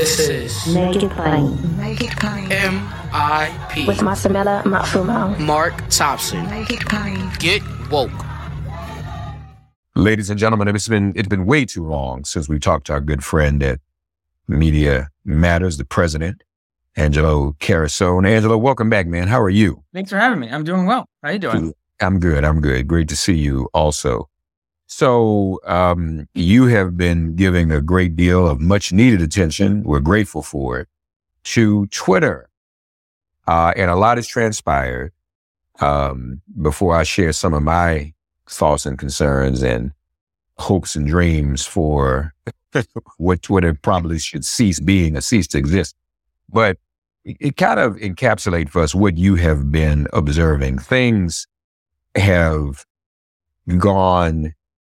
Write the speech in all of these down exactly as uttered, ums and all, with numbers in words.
This is Make It Plain. Make It Plain. M I P With Masamela Matfumo. Mark Thompson. Make It Plain. Get woke. Ladies and gentlemen, it's been it's been way too long since we talked to our good friend at Media Matters, the president, Angelo Carusone. Angelo, welcome back, man. How are you? Thanks for having me. I'm doing well. How you doing? I'm good. I'm good. Great to see you also. So um, you have been giving a great deal of much needed attention. We're grateful for it to Twitter. Uh, and a lot has transpired. Um, before I share some of my thoughts and concerns and hopes and dreams for what Twitter probably should cease being or cease to exist. But it, it kind of encapsulates for us what you have been observing. Things have gone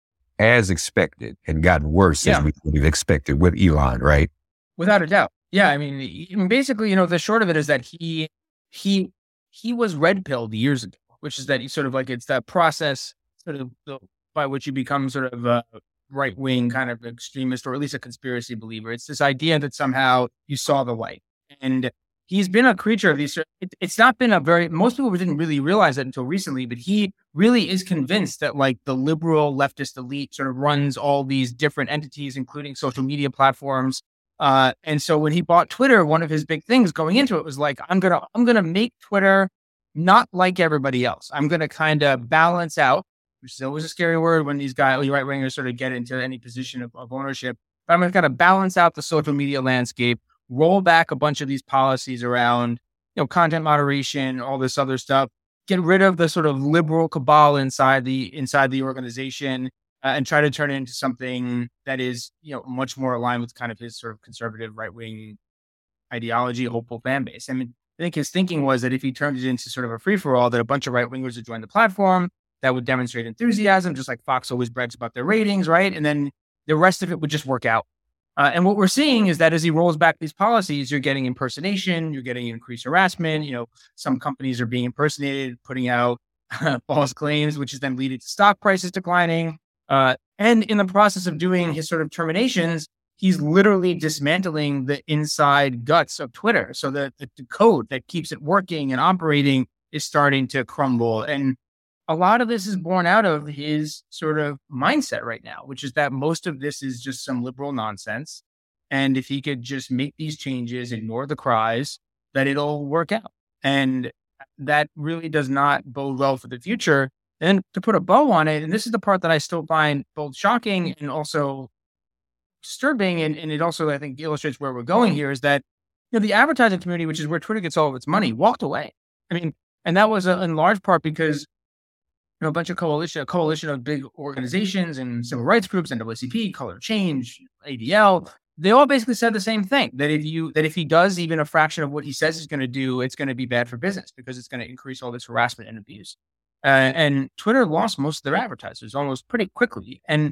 as expected and gotten worse Yeah. as we would have expected with Elon, right? Without a doubt. Yeah. I mean, I mean, basically, you know, the short of it is that he, he, he was red pilled years ago, which is that he sort of like, it's that process sort of the, by which you become sort of a right wing kind of extremist, or at least a conspiracy believer. It's this idea that somehow you saw the light. And he's been a creature of these. It, it's not been a very, most people didn't really realize that until recently, but he really is convinced that like the liberal leftist elite sort of runs all these different entities, including social media platforms. Uh, and so when he bought Twitter, one of his big things going into it was like, I'm going to, I'm going to make Twitter not like everybody else. I'm going to kind of balance out, which is always a scary word when these guys, right wingers sort of get into any position of, of ownership, but I'm going to kind of balance out the social media landscape, roll back a bunch of these policies around, you know, content moderation, all this other stuff, get rid of the sort of liberal cabal inside the, inside the organization, uh, and try to turn it into something that is, you know, much more aligned with kind of his sort of conservative right-wing ideology, hopeful fan base. I mean, I think his thinking was that if he turned it into sort of a free-for-all, that a bunch of right-wingers would join the platform, that would demonstrate enthusiasm, just like Fox always brags about their ratings, right? And then the rest of it would just work out. Uh, and what we're seeing is that as he rolls back these policies, you're getting impersonation, you're getting increased harassment. You know, some companies are being impersonated, putting out false claims, which is then leading to stock prices declining. Uh, and in the process of doing his sort of terminations, he's literally dismantling the inside guts of Twitter. So the, the, the code that keeps it working and operating is starting to crumble. And a lot of this is born out of his sort of mindset right now, which is that most of this is just some liberal nonsense. And if he could just make these changes, ignore the cries, that it'll work out. And that really does not bode well for the future. And to put a bow on it, and this is the part that I still find both shocking and also disturbing, and, and it also, I think, illustrates where we're going here, is that, you know, the advertising community, which is where Twitter gets all of its money, walked away. I mean, and that was a, in large part because, you know, a bunch of coalition, a coalition of big organizations and civil rights groups, N double A C P, Color Change, A D L, they all basically said the same thing, that if you, that if he does even a fraction of what he says he's going to do, it's going to be bad for business because it's going to increase all this harassment and abuse. Uh, and Twitter lost most of their advertisers almost pretty quickly. And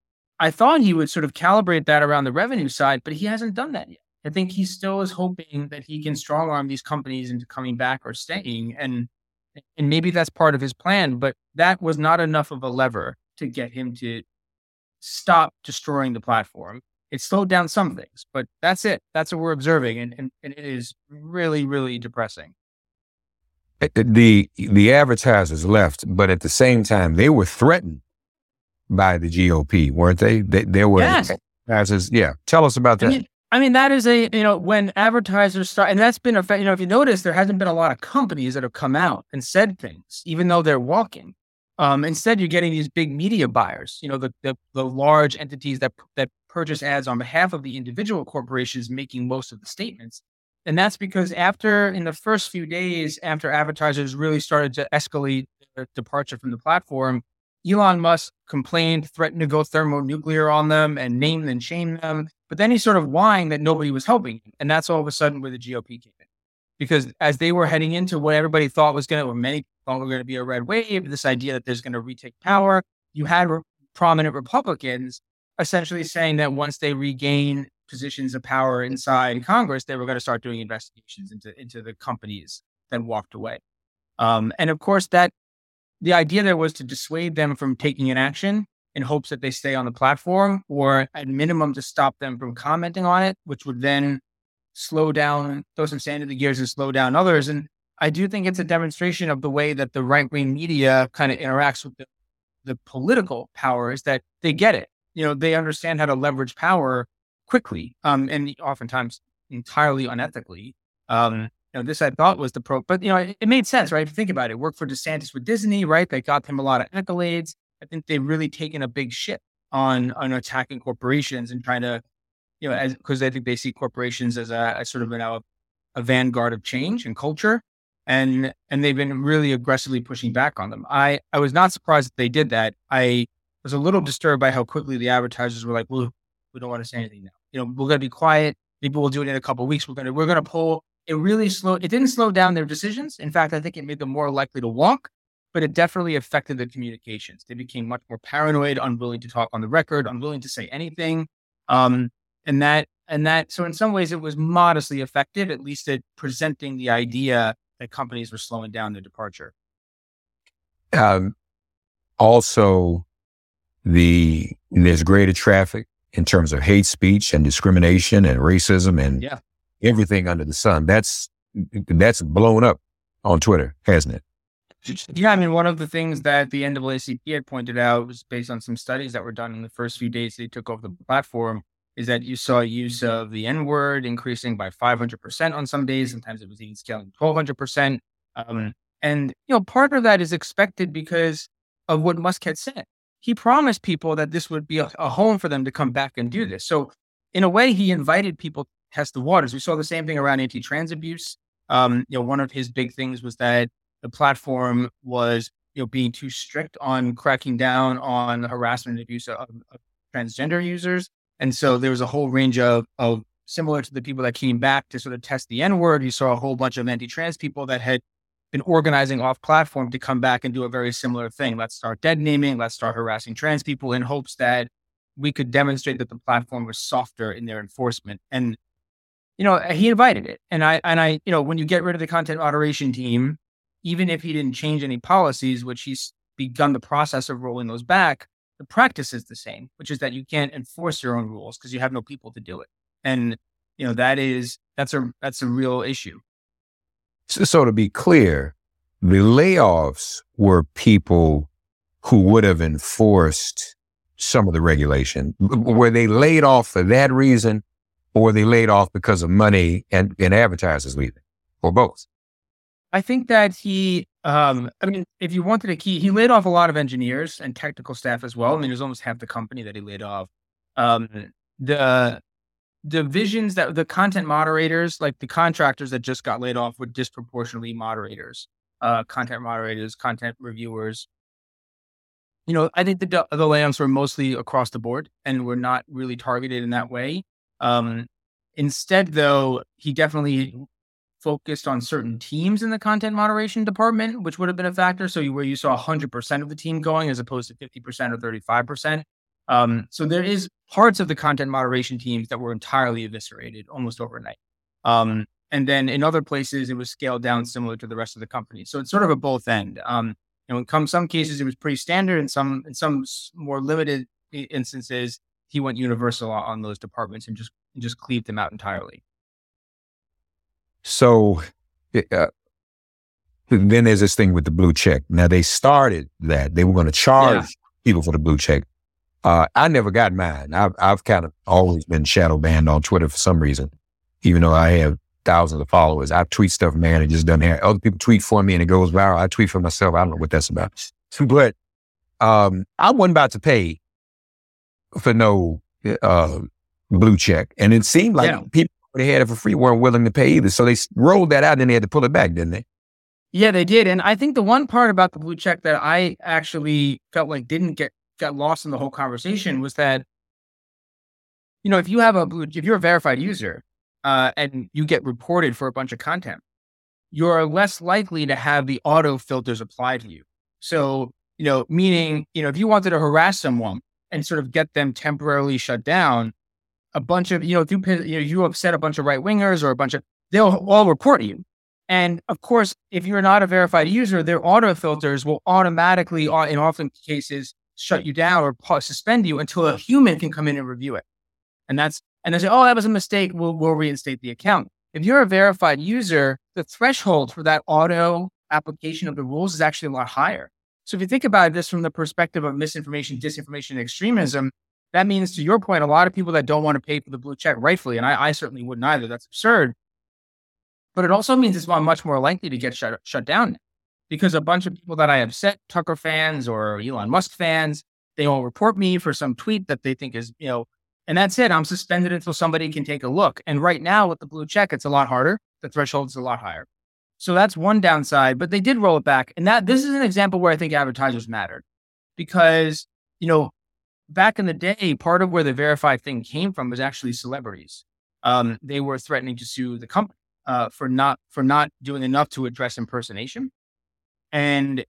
I thought he would sort of calibrate that around the revenue side, but he hasn't done that yet. I think he still is hoping that he can strong arm these companies into coming back or staying. And And maybe that's part of his plan, but that was not enough of a lever to get him to stop destroying the platform. It slowed down some things, but that's it. That's what we're observing. And, and, and it is really, really depressing. The the advertisers left, but at the same time, they were threatened by the G O P, weren't they? They, there were Yes. advertisers. Yeah. Tell us about that. I mean, I mean, that is a, you know, when advertisers start, and that's been a, fa- you know, if you notice, there hasn't been a lot of companies that have come out and said things, even though they're walking. Um, instead, you're getting these big media buyers, you know, the, the the large entities that that purchase ads on behalf of the individual corporations making most of the statements. And that's because after, in the first few days, after advertisers really started to escalate their departure from the platform, Elon Musk complained, threatened to go thermonuclear on them and name and shame them. But then he sort of whined that nobody was helping him. And that's all of a sudden where the G O P came in. Because as they were heading into what everybody thought was going to, or many thought were going to be a red wave, this idea that there's going to retake power, you had re- prominent Republicans essentially saying that once they regain positions of power inside Congress, they were going to start doing investigations into, into the companies that walked away. Um, and of course, that the idea there was to dissuade them from taking an action. in hopes that they stay on the platform, or at minimum to stop them from commenting on it, which would then slow down, throw some sand in the gears and slow down others. And I do think it's a demonstration of the way that the right-wing media kind of interacts with the, the political power, is that they get it. You know, they understand how to leverage power quickly, um, and oftentimes entirely unethically. Um, you know, this I thought was the pro, but you know, it, it made sense, right? If you think about it, it worked for DeSantis with Disney, right? They got him a lot of accolades. I think they've really taken a big shit on on attacking corporations and trying to, you know, as because I think they see corporations as a, a sort of a, a vanguard of change and culture, and and they've been really aggressively pushing back on them. I I was not surprised that they did that. I was a little disturbed by how quickly the advertisers were like, "Well, we don't want to say anything now. You know, we're going to be quiet. Maybe we'll do it in a couple of weeks. We're going to we're going to pull." It really slowed. It didn't slow down their decisions. In fact, I think it made them more likely to walk. But it definitely affected the communications. They became much more paranoid, unwilling to talk on the record, unwilling to say anything. Um, and that, and that, so in some ways it was modestly effective, at least at presenting the idea that companies were slowing down their departure. Um, also, the there's greater traffic in terms of hate speech and discrimination and racism and yeah. everything under the sun. That's that's blown up on Twitter, hasn't it? Yeah, I mean, one of the things that the N double A C P had pointed out was based on some studies that were done in the first few days they took over the platform, is that you saw use of the N-word increasing by five hundred percent on some days. Sometimes it was even scaling twelve hundred percent. Um, and, you know, part of that is expected because of what Musk had said. He promised people that this would be a, a home for them to come back and do this. So in a way, he invited people to test the waters. We saw the same thing around anti-trans abuse. Um, you know, one of his big things was that the platform was, you know, being too strict on cracking down on the harassment and abuse of, of transgender users. And so there was a whole range of, of similar to the people that came back to sort of test the N-word. You saw a whole bunch of anti-trans people that had been organizing off platform to come back and do a very similar thing. Let's start dead naming. Let's start harassing trans people in hopes that we could demonstrate that the platform was softer in their enforcement. And, you know, he invited it. And I, and I, you know, when you get rid of the content moderation team, even if he didn't change any policies, which he's begun the process of rolling those back, the practice is the same, which is that you can't enforce your own rules because you have no people to do it. And, you know, that is, that's a, that's a real issue. So, so to be clear, the layoffs were people who would have enforced some of the regulation. Were they laid off for that reason, or were they laid off because of money and, and advertisers leaving, or both? I think that he, um, I mean, if you wanted a key, he laid off a lot of engineers and technical staff as well. I mean, there's almost half the company that he laid off. Um, the divisions that the content moderators, like the contractors that just got laid off, were disproportionately moderators, uh, content moderators, content reviewers. You know, I think the the layoffs were mostly across the board and were not really targeted in that way. Um, instead, though, he definitely focused on certain teams in the content moderation department, which would have been a factor. So you, where you saw one hundred percent of the team going as opposed to fifty percent or thirty-five percent. Um, so there is parts of the content moderation teams that were entirely eviscerated almost overnight. Um, and then in other places, it was scaled down similar to the rest of the company. So it's sort of a both end. Um, and in come, some cases, it was pretty standard. In some, in some more limited instances, he went universal on those departments and just, and just cleaved them out entirely. So uh, then there's this thing with the blue check. Now they started that they were going to charge yeah. people for the blue check. Uh, I never got mine. I've, I've kind of always been shadow banned on Twitter for some reason, even though I have thousands of followers. I tweet stuff, man, it just doesn't have, other people tweet for me and it goes viral. I tweet for myself. I don't know what that's about. But um, I wasn't about to pay for no uh, blue check. And it seemed like yeah. people they had it for free weren't willing to pay either. So they rolled that out and then they had to pull it back, didn't they? Yeah, they did. And I think the one part about the blue check that I actually felt like didn't get got lost in the whole conversation was that, you know, if you have a blue, if you're a verified user uh, and you get reported for a bunch of content, you're less likely to have the auto filters applied to you. So, you know, meaning, you know, if you wanted to harass someone and sort of get them temporarily shut down, a bunch of, you know, if you, you know, you upset a bunch of right wingers or a bunch of, they'll all report you. And of course, if you're not a verified user, their auto filters will automatically, in often cases, shut you down or pause, suspend you until a human can come in and review it. And that's, and they say, oh, that was a mistake. We'll, we'll reinstate the account. If you're a verified user, the threshold for that auto application of the rules is actually a lot higher. So if you think about this from the perspective of misinformation, disinformation, and extremism, that means, to your point, a lot of people that don't want to pay for the blue check rightfully, and I, I certainly wouldn't either. That's absurd. But it also means it's much more likely to get shut, shut down because a bunch of people that I upset, Tucker fans or Elon Musk fans, they all report me for some tweet that they think is, you know, and that's it. I'm suspended until somebody can take a look. And right now with the blue check, it's a lot harder. The threshold is a lot higher. So that's one downside, but they did roll it back. And that this is an example where I think advertisers mattered because, you know, back in the day, part of where the verified thing came from was actually celebrities. Um, they were threatening to sue the company uh, for not for not doing enough to address impersonation. And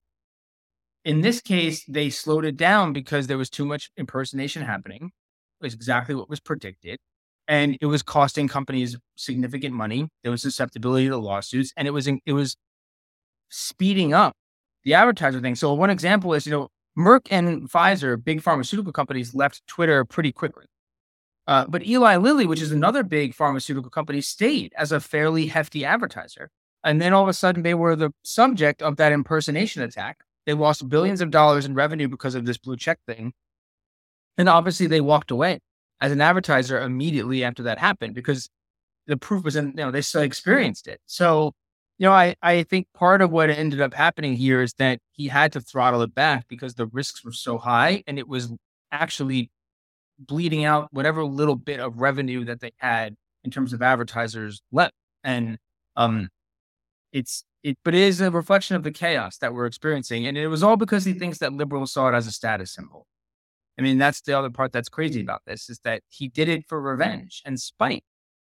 in this case, they slowed it down because there was too much impersonation happening. It was exactly what was predicted. And it was costing companies significant money. There was susceptibility to lawsuits, and it was it was speeding up the advertiser thing. So one example is, you know, Merck and Pfizer, big pharmaceutical companies, left Twitter pretty quickly. Uh, but Eli Lilly, which is another big pharmaceutical company, stayed as a fairly hefty advertiser. And then all of a sudden, they were the subject of that impersonation attack. They lost billions of dollars in revenue because of this blue check thing. And obviously, they walked away as an advertiser immediately after that happened because the proof was in, you know, they still experienced it. So, you know, I, I think part of what ended up happening here is that he had to throttle it back because the risks were so high and it was actually bleeding out whatever little bit of revenue that they had in terms of advertisers left. And um, it's, it, but it is a reflection of the chaos that we're experiencing. And it was all because he thinks that liberals saw it as a status symbol. I mean, that's the other part that's crazy about this is that he did it for revenge and spite.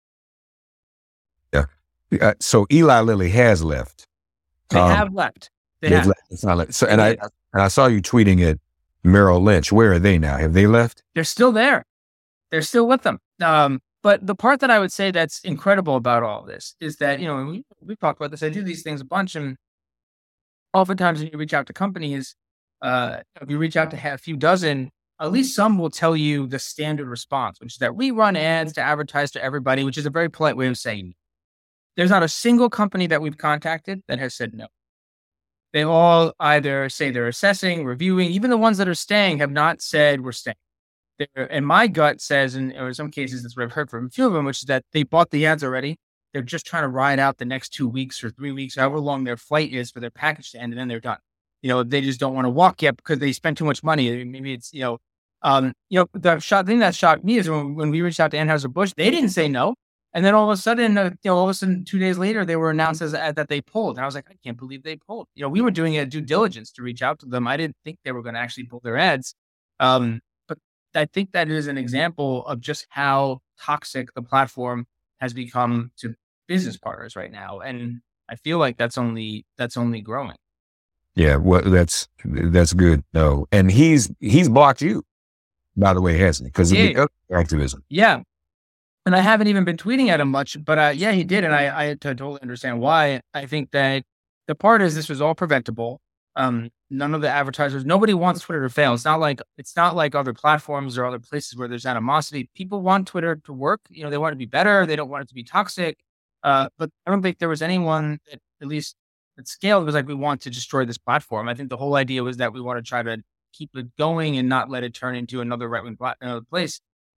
Yeah. Uh, so Eli Lilly has left. They um, have left. They they've have. left. It's not like, so, and I and I saw you tweeting at Merrill Lynch. Where are they now? Have they left? They're still there. They're still with them. Um, but the part that I would say that's incredible about all of this is that, you know, we, we've talked about this. I do these things a bunch, and oftentimes when you reach out to companies, uh, if you reach out to a few dozen, at least some will tell you the standard response, which is that we run ads to advertise to everybody, which is a very polite way of saying no. There's not a single company that we've contacted that has said no. They all either say they're assessing, reviewing, even the ones that are staying have not said we're staying. They're, and my gut says, and in some cases, that's what I've heard from a few of them, which is that they bought the ads already. They're just trying to ride out the next two weeks or three weeks, however long their flight is for their package to end, and then they're done. You know, they just don't want to walk yet because they spent too much money. Maybe it's, you know, Um, you know, the shock, thing that shocked me is when, when we reached out to Anheuser-Busch, they didn't say no. And then all of a sudden, uh, you know, all of a sudden, two days later, they were announced as uh, that they pulled. And I was like, I can't believe they pulled. You know, we were doing a due diligence to reach out to them. I didn't think they were going to actually pull their ads. Um, but I think that is an example of just how toxic the platform has become to business partners right now. And I feel like that's only that's only growing. Yeah, well, that's that's good. No, and he's he's blocked you, by the way, hasn't he? Because of Yeah. the activism. Yeah. And I haven't even been tweeting at him much, but uh, yeah, he did. And I, I totally understand why. I think that the part is this was all preventable. Um, none of the advertisers, nobody wants Twitter to fail. It's not like, it's not like other platforms or other places where there's animosity. People want Twitter to work. You know, they want it to be better. They don't want it to be toxic. Uh, but I don't think there was anyone that at least at scale was like, we want to destroy this platform. I think the whole idea was that we want to try to keep it going and not let it turn into another right-wing pla- another place.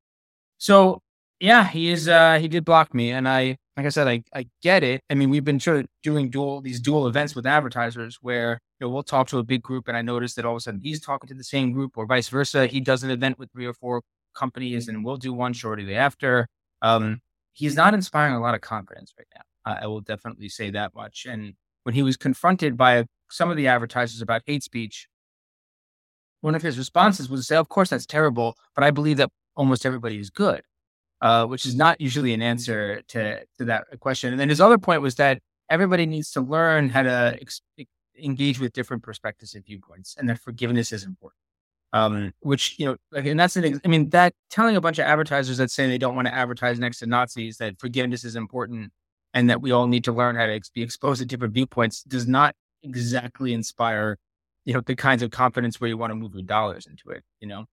So yeah, he is, uh, he did block me. And I, like I said, I, I get it. I mean, we've been sort of doing dual, these dual events with advertisers where, you know, we'll talk to a big group and I notice that all of a sudden he's talking to the same group or vice versa. He does an event with three or four companies and we'll do one shortly after. Um, he's not inspiring a lot of confidence right now. Uh, I will definitely say that much. And when he was confronted by some of the advertisers about hate speech, one of his responses was to say, of course, that's terrible, but I believe that almost everybody is good. Uh, which is not usually an answer to, to that question. And then his other point was that everybody needs to learn how to ex- engage with different perspectives and viewpoints, and that forgiveness is important. Um, which, you know, like, and that's an, ex- I mean, that telling a bunch of advertisers that say they don't want to advertise next to Nazis, that forgiveness is important and that we all need to learn how to ex- be exposed to different viewpoints does not exactly inspire you know, the kinds of confidence where you want to move your dollars into it, you know?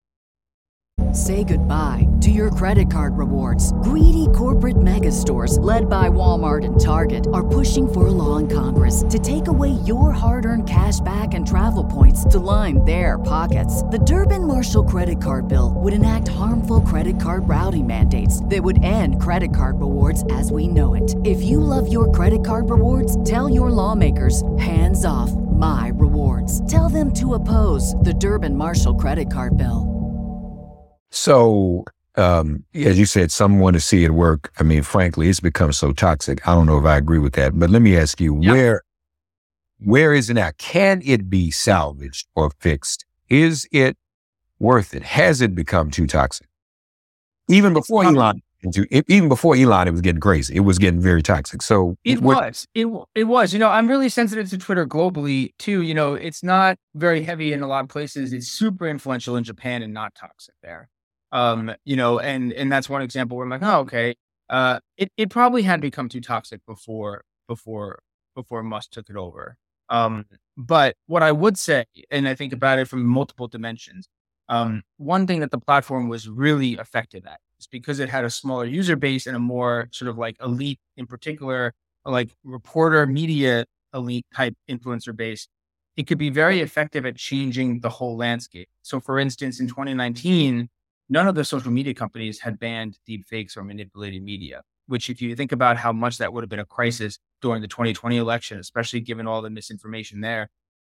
Say goodbye to your credit card rewards. Greedy corporate mega stores, led by Walmart and Target, are pushing for a law in Congress to take away your hard-earned cash back and travel points to line their pockets. The Durbin-Marshall credit card bill would enact harmful credit card routing mandates that would end credit card rewards as we know it. If you love your credit card rewards, tell your lawmakers, hands off my rewards. Tell them to oppose the Durbin-Marshall credit card bill. So, um, as you said, some want to see it work. I mean, frankly, it's become so toxic. I don't know if I agree with that, but let me ask you, Yep. where, where is it now? Can it be salvaged or fixed? Is it worth it? Has it become too toxic? Even before Um, Elon, into- even before Elon, it was getting crazy. It was getting very toxic. So It what- was. It w- it was. You know, I'm really sensitive to Twitter globally too. You know, it's not very heavy in a lot of places. It's super influential in Japan and not toxic there. Um, you know, and and that's one example where I'm like, oh, okay. Uh, it it probably had become too toxic before before before Musk took it over. Um, but what I would say, and I think about it from multiple dimensions, um, one thing that the platform was really effective at is because it had a smaller user base and a more sort of like elite, in particular, like reporter media elite type influencer base. It could be very effective at changing the whole landscape. So, for instance, in twenty nineteen, none of the social media companies had banned deep fakes or manipulated media, which if you think about how much that would have been a crisis during the twenty twenty election, especially given all the misinformation there,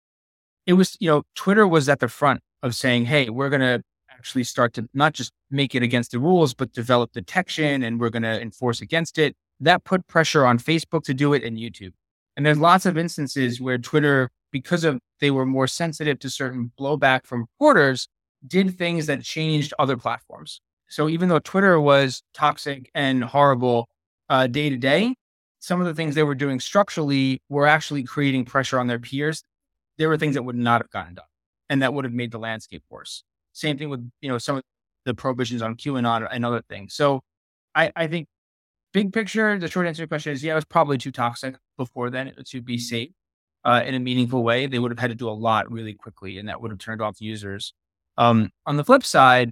it was, you know, Twitter was at the front of saying, hey, we're going to actually start to not just make it against the rules, but develop detection and we're going to enforce against it. That put pressure on Facebook to do it and YouTube. And there's lots of instances where Twitter, because of they were more sensitive to certain blowback from reporters, did things that changed other platforms. So even though Twitter was toxic and horrible uh, day to day, some of the things they were doing structurally were actually creating pressure on their peers. There were things that would not have gotten done and that would have made the landscape worse. Same thing with, you know, some of the prohibitions on QAnon and other things. So I, I think big picture, the short answer to your question is, yeah, it was probably too toxic before then to be safe uh, in a meaningful way. They would have had to do a lot really quickly and that would have turned off users. Um, on the flip side,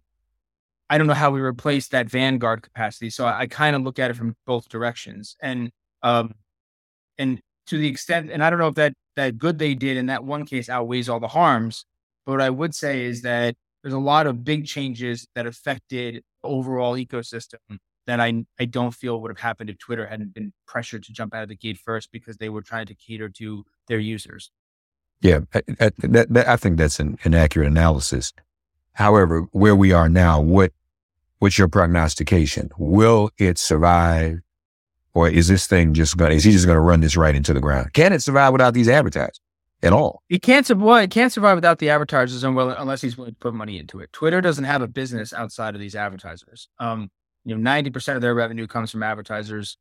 I don't know how we replace that Vanguard capacity. So I, I kind of look at it from both directions. And, um, and to the extent, and I don't know if that, that good they did in that one case outweighs all the harms, but what I would say is that there's a lot of big changes that affected the overall ecosystem that I, I don't feel would have happened if Twitter hadn't been pressured to jump out of the gate first because they were trying to cater to their users. Yeah, I, I, that, that, I think that's an, an accurate analysis. However, where we are now, what what's your prognostication? Will it survive, or is this thing just going? Is he just going to run this right into the ground? Can it survive without these advertisers at all? It can't survive. It can't survive without the advertisers, unless he's willing to put money into it. Twitter doesn't have a business outside of these advertisers. Um, you know, ninety percent of their revenue comes from advertisers.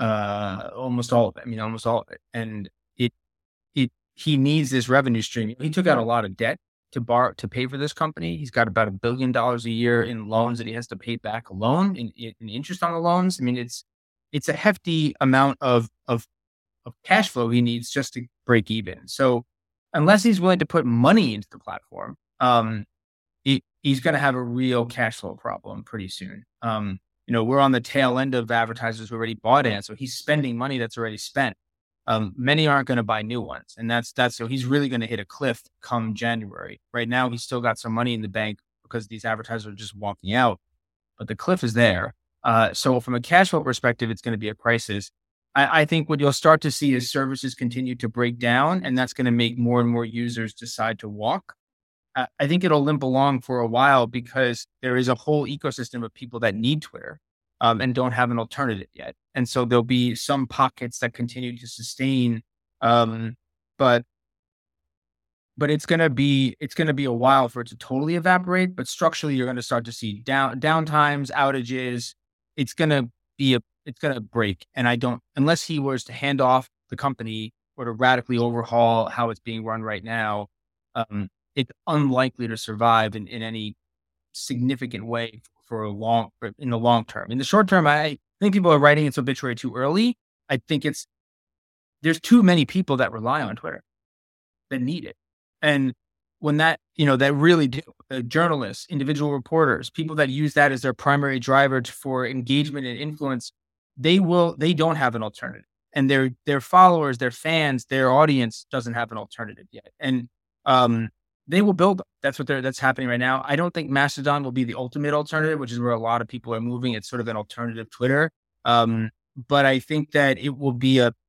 Uh, almost all of it. I mean, almost all of it, and it it he needs this revenue stream. He took out a lot of debt to borrow to pay for this company. He's got about a billion dollars a year in loans that he has to pay back alone in, in interest on the loans. I mean, it's it's a hefty amount of of of cash flow he needs just to break even. So unless he's willing to put money into the platform, um, he, he's going to have a real cash flow problem pretty soon. Um, you know, we're on the tail end of advertisers who already bought in, so he's spending money that's already spent. Um, many aren't going to buy new ones. And that's, that's, so he's really going to hit a cliff come January. Right now, he's still got some money in the bank because these advertisers are just walking out, but the cliff is there. Uh, so from a cash flow perspective, it's going to be a crisis. I, I think what you'll start to see is services continue to break down, and that's going to make more and more users decide to walk. Uh, I think it'll limp along for a while because there is a whole ecosystem of people that need Twitter. Um, and don't have an alternative yet. And so there'll be some pockets that continue to sustain. Um, but but it's gonna be it's gonna be a while for it to totally evaporate. But structurally, you're gonna start to see down downtimes, outages. It's gonna be a it's gonna break. And I don't unless he was to hand off the company or to radically overhaul how it's being run right now, um, it's unlikely to survive in, in any significant way for a long, in the long term. In the short term, I think people are writing its obituary too early. I think it's, there's too many people that rely on Twitter that need it. And when that, you know, that really do, uh, journalists, individual reporters, people that use that as their primary driver to, for engagement and influence, they will, they don't have an alternative. And their, their followers, their fans, their audience doesn't have an alternative yet. And um, they will build. That's what they're, that's happening right now. I don't think Mastodon will be the ultimate alternative, which is where a lot of people are moving. It's sort of an alternative Twitter. Um, but I think that it will be a,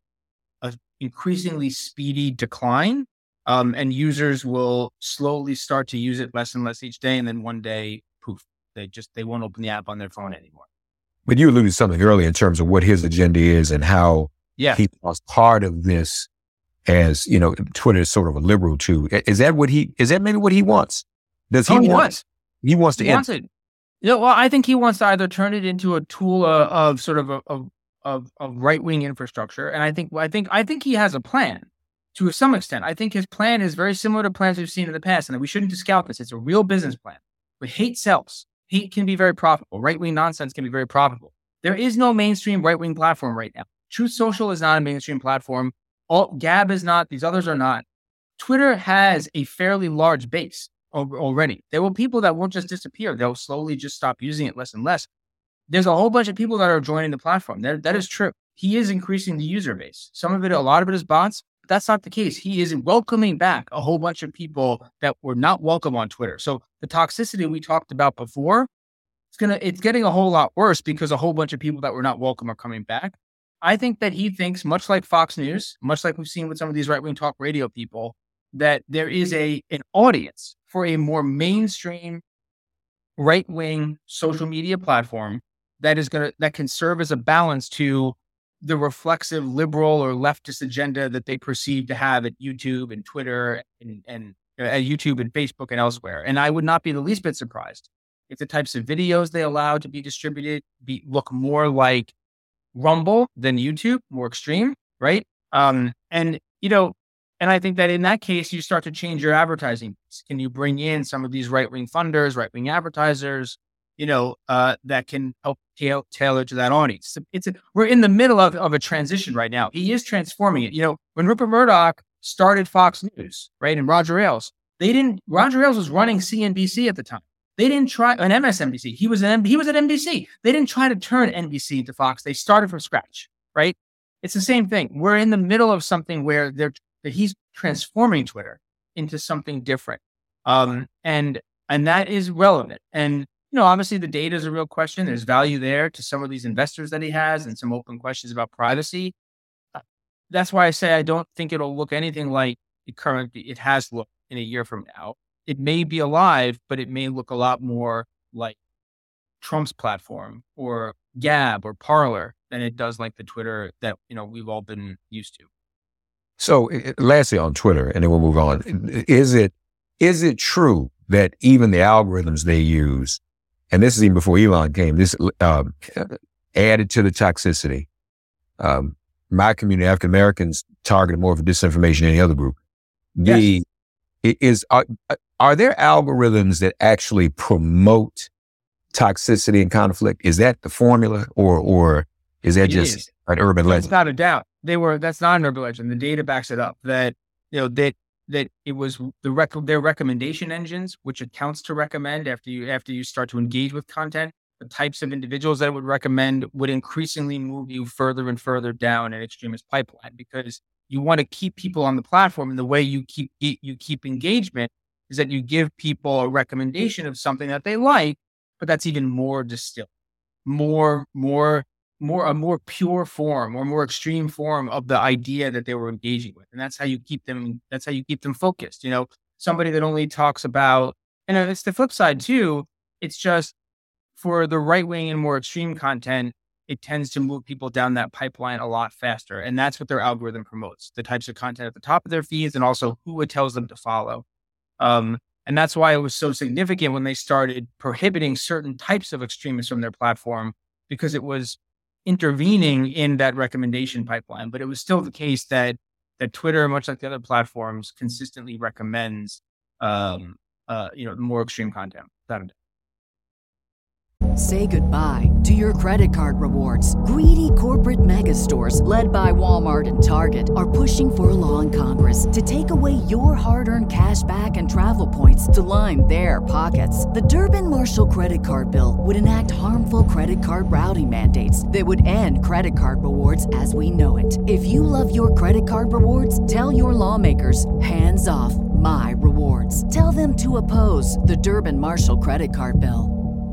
a increasingly speedy decline. Um, and users will slowly start to use it less and less each day. And then one day, poof, they just, they won't open the app on their phone anymore. But you alluded to something earlier in terms of what his agenda is and how yeah. he was part of this as, you know, Twitter is sort of a liberal too. Is that what he, is that maybe what he wants? Does he, oh, he want, wants, he wants to, he wants it. You know, well, I think he wants to either turn it into a tool uh, of sort of, a, of, of, of right-wing infrastructure. And I think, I think, I think he has a plan. To some extent, I think his plan is very similar to plans we've seen in the past, and we shouldn't discount this. It's a real business plan. But hate sells. Hate can be very profitable. Right-wing nonsense can be very profitable. There is no mainstream right-wing platform right now. Truth Social is not a mainstream platform. All, Gab is not. These others are not. Twitter has a fairly large base already. There will be people that won't just disappear. They'll slowly just stop using it less and less. There's a whole bunch of people that are joining the platform. That, that is true. He is increasing the user base. Some of it, a lot of it is bots. That's not the case. He is welcoming back a whole bunch of people that were not welcome on Twitter. So the toxicity we talked about before, it's gonna, it's getting a whole lot worse because a whole bunch of people that were not welcome are coming back. I think that he thinks, much like Fox News, much like we've seen with some of these right-wing talk radio people, that there is a an audience for a more mainstream right-wing social media platform that is gonna that can serve as a balance to the reflexive liberal or leftist agenda that they perceive to have at YouTube and Twitter and, and uh, at YouTube and Facebook and elsewhere. And I would not be the least bit surprised if the types of videos they allow to be distributed be look more like Rumble than YouTube, more extreme, right? Um, and, you know, and I think that in that case, you start to change your advertising. Can you bring in some of these right-wing funders, right-wing advertisers, you know, uh, that can help tail, tailor to that audience? It's a, we're in the middle of, of a transition right now. He is transforming it. You know, when Rupert Murdoch started Fox News, right, and Roger Ailes, they didn't, Roger Ailes was running C N B C at the time. They didn't try, an M S N B C, he was an, he was at N B C. They didn't try to turn N B C into Fox. They started from scratch, right? It's the same thing. We're in the middle of something where they're, that he's transforming Twitter into something different. Um, and, and that is relevant. And, you know, obviously the data is a real question. There's value there to some of these investors that he has and some open questions about privacy. Uh, that's why I say I don't think it'll look anything like it currently it has looked in a year from now. It may be alive, but it may look a lot more like Trump's platform or Gab or Parler than it does like the Twitter that, you know, we've all been used to. So lastly on Twitter, and then we'll move on. Is it, is it true that even the algorithms they use, and this is even before Elon came, this uh, added to the toxicity? Um, my community, African Americans, targeted more for disinformation than any other group. The yes. is are, are there algorithms that actually promote toxicity and conflict? Is that the formula, or or is that it just is. an urban legend? Without a doubt, they were. That's not an urban legend. The data backs it up. That you know that that it was the rec- their recommendation engines, which it counts to recommend after you after you start to engage with content. The types of individuals that it would recommend would increasingly move you further and further down an extremist pipeline, because you want to keep people on the platform. And the way you keep you keep engagement is that you give people a recommendation of something that they like, but that's even more distilled, more, more, more, a more pure form or more extreme form of the idea that they were engaging with. And that's how you keep them, that's how you keep them focused. You know, somebody that only talks about, and it's the flip side too. It's just for the right wing and more extreme content, it tends to move people down that pipeline a lot faster. And that's what their algorithm promotes, the types of content at the top of their feeds and also who it tells them to follow. Um, and that's why it was so significant when they started prohibiting certain types of extremists from their platform, because it was intervening in that recommendation pipeline. But it was still the case that that Twitter, much like the other platforms, consistently recommends um, uh, you know, more extreme content. Without a doubt. Say goodbye to your credit card rewards. Greedy corporate mega stores, led by Walmart and Target, are pushing for a law in Congress to take away your hard-earned cash back and travel points to line their pockets. The Durbin-Marshall credit card bill would enact harmful credit card routing mandates that would end credit card rewards as we know it. If you love your credit card rewards, tell your lawmakers, hands off my rewards. Tell them to oppose the Durbin-Marshall credit card bill.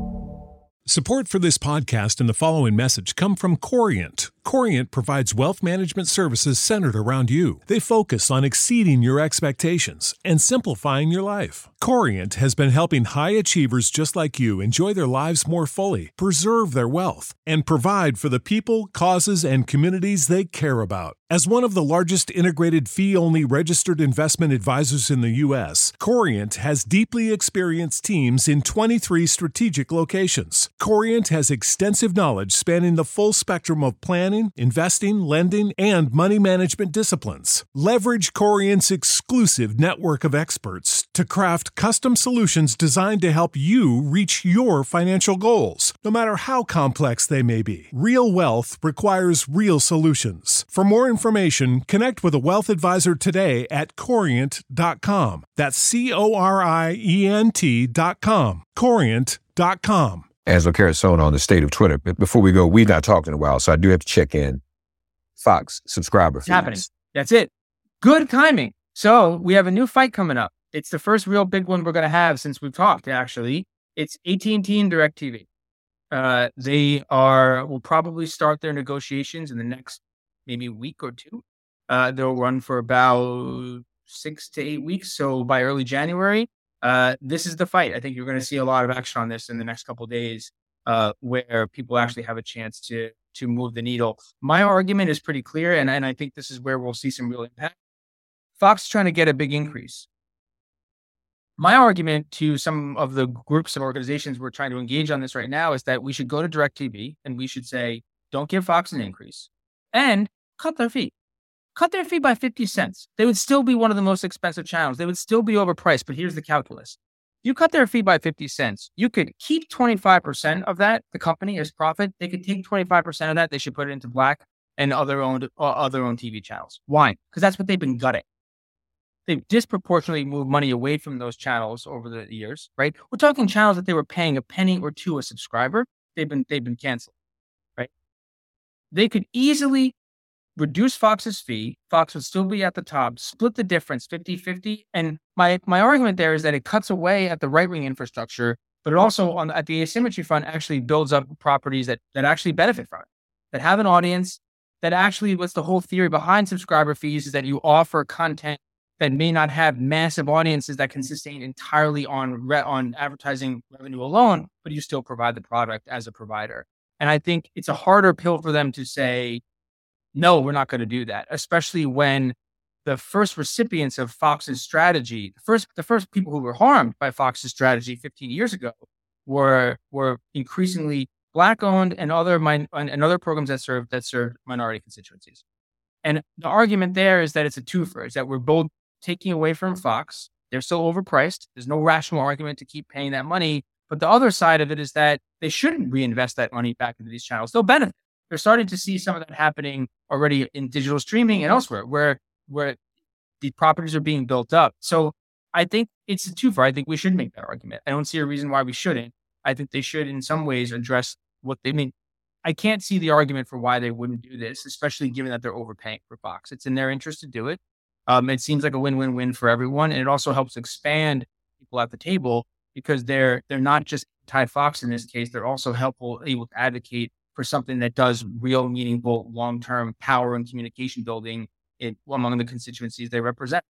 Support for this podcast and the following message come from Corient. Corient provides wealth management services centered around you. They focus on exceeding your expectations and simplifying your life. Corient has been helping high achievers just like you enjoy their lives more fully, preserve their wealth, and provide for the people, causes, and communities they care about. As one of the largest integrated fee-only registered investment advisors in the U S, Corient has deeply experienced teams in twenty-three strategic locations. Corient has extensive knowledge spanning the full spectrum of planning, investing, lending, and money management disciplines. Leverage Corient's exclusive network of experts to craft custom solutions designed to help you reach your financial goals, no matter how complex they may be. Real wealth requires real solutions. For more information, connect with a wealth advisor today at corient dot com. That's C O R I E N T dot com. corient dot com. Angelo Carusone on the state of Twitter. But before we go, we've not talked in a while, so I do have to check in. Fox subscriber fees. It's happening. That's it. Good timing. So we have a new fight coming up. It's the first real big one we're going to have since we've talked, actually. It's A T and T and DirecTV. Uh, they are will probably start their negotiations in the next maybe week or two. Uh, they'll run for about six to eight weeks. So by early January, uh, this is the fight. I think you're going to see a lot of action on this in the next couple of days, uh, where people actually have a chance to to move the needle. My argument is pretty clear, and, and I think this is where we'll see some real impact. Fox is trying to get a big increase. My argument to some of the groups and organizations we're trying to engage on this right now is that we should go to DirecTV and we should say, don't give Fox an increase and cut their fee. Cut their fee by fifty cents. They would still be one of the most expensive channels. They would still be overpriced, but here's the calculus. You cut their fee by fifty cents. You could keep twenty-five percent of that, the company, as profit. They could take twenty-five percent of that. They should put it into Black and other owned, uh, other owned T V channels. Why? Because that's what they've been gutting. They've disproportionately moved money away from those channels over the years, right? We're talking channels that they were paying a penny or two a subscriber. They've been, they've been canceled, right? They could easily reduce Fox's fee. Fox would still be at the top, split the difference fifty-fifty. And my, my argument there is that it cuts away at the right-wing infrastructure, but it also on at the asymmetry front actually builds up properties that, that actually benefit from it, that have an audience, that actually what's the whole theory behind subscriber fees is that you offer content that may not have massive audiences that can sustain entirely on re- on advertising revenue alone, but you still provide the product as a provider. And I think it's a harder pill for them to say, no, we're not going to do that, especially when the first recipients of Fox's strategy, the first the first people who were harmed by Fox's strategy fifteen years ago were were increasingly Black owned and other min- and other programs that serve that serve minority constituencies. And the argument there is that it's a twofer, is that we're both taking away from Fox. They're so overpriced. There's no rational argument to keep paying that money. But the other side of it is that they shouldn't reinvest that money back into these channels. They'll benefit. They're starting to see some of that happening already in digital streaming and elsewhere, where where the properties are being built up. So I think it's a twofer. I think we should make that argument. I don't see a reason why we shouldn't. I think they should, in some ways, address what they mean. I can't see the argument for why they wouldn't do this, especially given that they're overpaying for Fox. It's in their interest to do it. Um, it seems like a win-win-win for everyone, and it also helps expand people at the table because they're they're not just anti-Fox in this case. They're also helpful, able to advocate for something that does real, meaningful, long-term power and communication building in, among the constituencies they represent.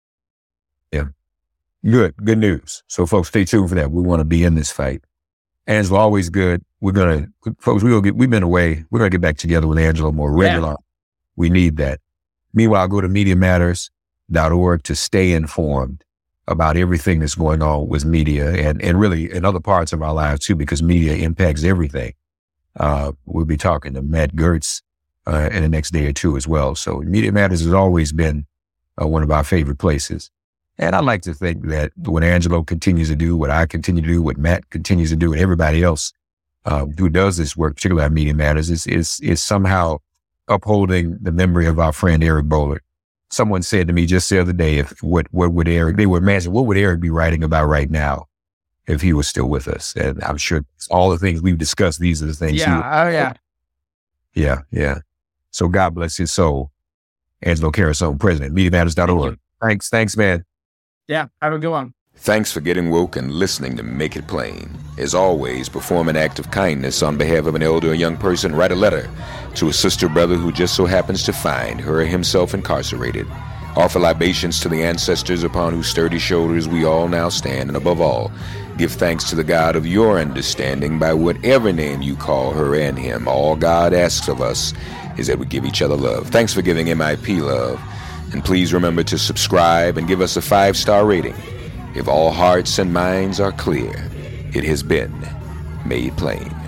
Yeah, good, good news. So, folks, stay tuned for that. We want to be in this fight. Angelo, always good. We're gonna, folks. We'll get. We've been away. We're gonna get back together with Angelo more regular. Yeah. We need that. Meanwhile, go to media matters dot org to stay informed about everything that's going on with media and, and really in other parts of our lives too, because media impacts everything. Uh, we'll be talking to Matt Gertz uh, in the next day or two as well. So Media Matters has always been uh, one of our favorite places. And I like to think that what Angelo continues to do, what I continue to do, what Matt continues to do, and everybody else uh, who does this work, particularly at Media Matters, is, is, is somehow upholding the memory of our friend Eric Boehlert. Someone said to me just the other day, if what, what would Eric, they would imagine, what would Eric be writing about right now if he was still with us? And I'm sure all the things we've discussed, these are the things. Yeah. Would, oh, yeah. Yeah. Yeah. So God bless his soul. Angelo Carasone, president, media matters dot org. Thanks. Thanks, man. Yeah. Have a good one. Thanks for getting woke and listening to Make It Plain. As always, perform an act of kindness on behalf of an elder or young person. Write a letter to a sister or brother who just so happens to find her or himself incarcerated. Offer libations to the ancestors upon whose sturdy shoulders we all now stand. And above all, give thanks to the God of your understanding by whatever name you call her and him. All God asks of us is that we give each other love. Thanks for giving M I P love. And please remember to subscribe and give us a five-star rating. If all hearts and minds are clear, it has been made plain.